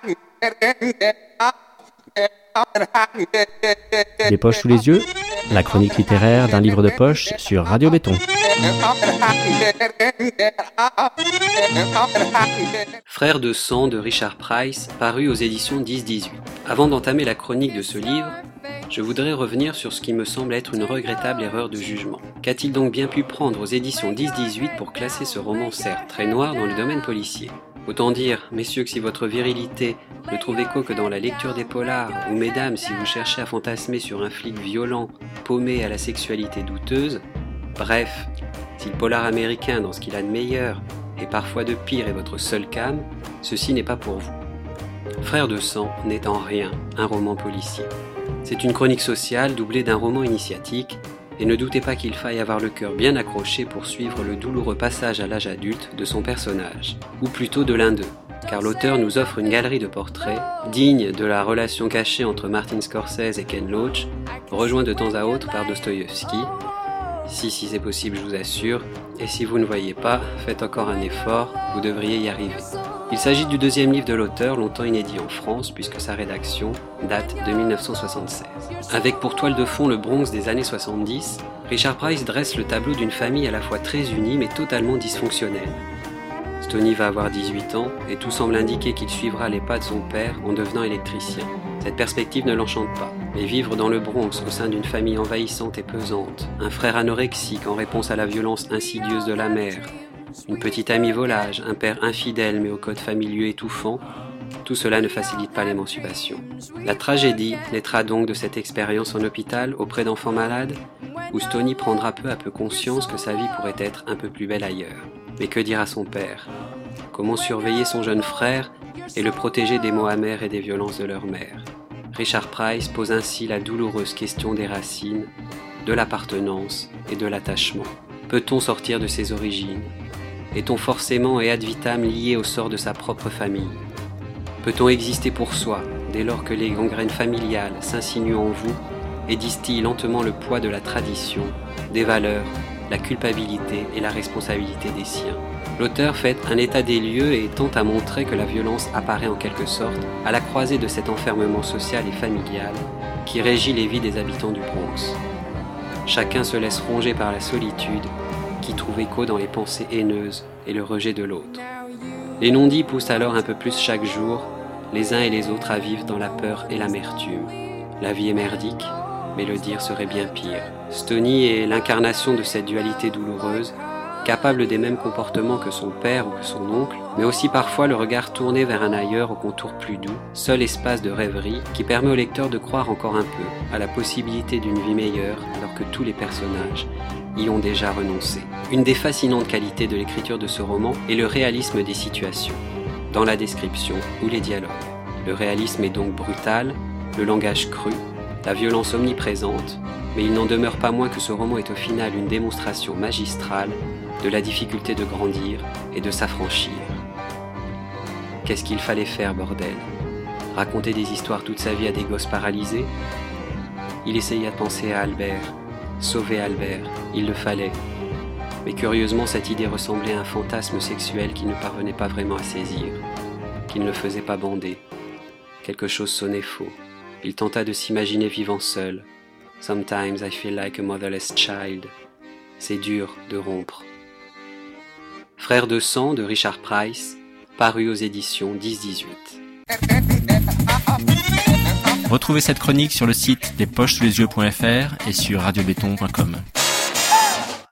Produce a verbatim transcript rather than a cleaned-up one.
Les poches sous les yeux, la chronique littéraire d'un livre de poche sur Radio Béton. Frères de sang de Richard Price, paru aux éditions dix dix-huit. Avant d'entamer la chronique de ce livre, je voudrais revenir sur ce qui me semble être une regrettable erreur de jugement. Qu'a-t-il donc bien pu prendre aux éditions dix dix-huit pour classer ce roman certes très noir dans le domaine policier ? Autant dire, messieurs, que si votre virilité ne trouve écho que dans la lecture des polars, ou mesdames, si vous cherchez à fantasmer sur un flic violent, paumé à la sexualité douteuse, bref, si le polar américain, dans ce qu'il a de meilleur, et parfois de pire, est votre seul cam, ceci n'est pas pour vous. Frères de sang n'est en rien un roman policier. C'est une chronique sociale doublée d'un roman initiatique, et ne doutez pas qu'il faille avoir le cœur bien accroché pour suivre le douloureux passage à l'âge adulte de son personnage, ou plutôt de l'un d'eux, car l'auteur nous offre une galerie de portraits, digne de la relation cachée entre Martin Scorsese et Ken Loach, rejoint de temps à autre par Dostoïevski. Si, si c'est possible, je vous assure, et si vous ne voyez pas, faites encore un effort, vous devriez y arriver. Il s'agit du deuxième livre de l'auteur, longtemps inédit en France, puisque sa rédaction date de dix-neuf cent soixante-seize. Avec pour toile de fond le Bronx des années soixante-dix, Richard Price dresse le tableau d'une famille à la fois très unie mais totalement dysfonctionnelle. Stoney va avoir dix-huit ans, et tout semble indiquer qu'il suivra les pas de son père en devenant électricien. Cette perspective ne l'enchante pas, mais vivre dans le Bronx au sein d'une famille envahissante et pesante, un frère anorexique en réponse à la violence insidieuse de la mère, une petite amie volage, un père infidèle mais au code familier étouffant, tout cela ne facilite pas l'émancipation. La tragédie naîtra donc de cette expérience en hôpital auprès d'enfants malades, où Stoney prendra peu à peu conscience que sa vie pourrait être un peu plus belle ailleurs. Mais que dira son père ? Comment surveiller son jeune frère et le protéger des mots amers et des violences de leur mère ? Richard Price pose ainsi la douloureuse question des racines, de l'appartenance et de l'attachement. Peut-on sortir de ses origines ? Est-on forcément et ad vitam lié au sort de sa propre famille ? Peut-on exister pour soi, dès lors que les gangrènes familiales s'insinuent en vous et distillent lentement le poids de la tradition, des valeurs, la culpabilité et la responsabilité des siens ? L'auteur fait un état des lieux et tente à montrer que la violence apparaît en quelque sorte à la croisée de cet enfermement social et familial qui régit les vies des habitants du Bronx. Chacun se laisse ronger par la solitude qui trouve écho dans les pensées haineuses et le rejet de l'autre. Les non-dits poussent alors un peu plus chaque jour, les uns et les autres à vivre dans la peur et l'amertume. La vie est merdique, mais le dire serait bien pire. Stoney est l'incarnation de cette dualité douloureuse, capable des mêmes comportements que son père ou que son oncle, mais aussi parfois le regard tourné vers un ailleurs au contour plus doux, seul espace de rêverie qui permet au lecteur de croire encore un peu à la possibilité d'une vie meilleure alors que tous les personnages y ont déjà renoncé. Une des fascinantes qualités de l'écriture de ce roman est le réalisme des situations, dans la description ou les dialogues. Le réalisme est donc brutal, le langage cru, la violence omniprésente, mais il n'en demeure pas moins que ce roman est au final une démonstration magistrale de la difficulté de grandir et de s'affranchir. Qu'est-ce qu'il fallait faire, bordel ? Raconter des histoires toute sa vie à des gosses paralysés ? Il essaya de penser à Albert, sauver Albert, il le fallait. Mais curieusement, cette idée ressemblait à un fantasme sexuel qu'il ne parvenait pas vraiment à saisir, qui ne le faisait pas bander. Quelque chose sonnait faux. Il tenta de s'imaginer vivant seul. Sometimes I feel like a motherless child. C'est dur de rompre. Frères de sang de Richard Price, paru aux éditions dix dix-huit. Retrouvez cette chronique sur le site les poches sous les yeux point f r et sur radio béton point com.